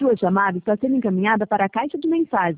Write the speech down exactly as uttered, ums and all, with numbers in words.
sua chamada está sendo encaminhada para a caixa de mensagens.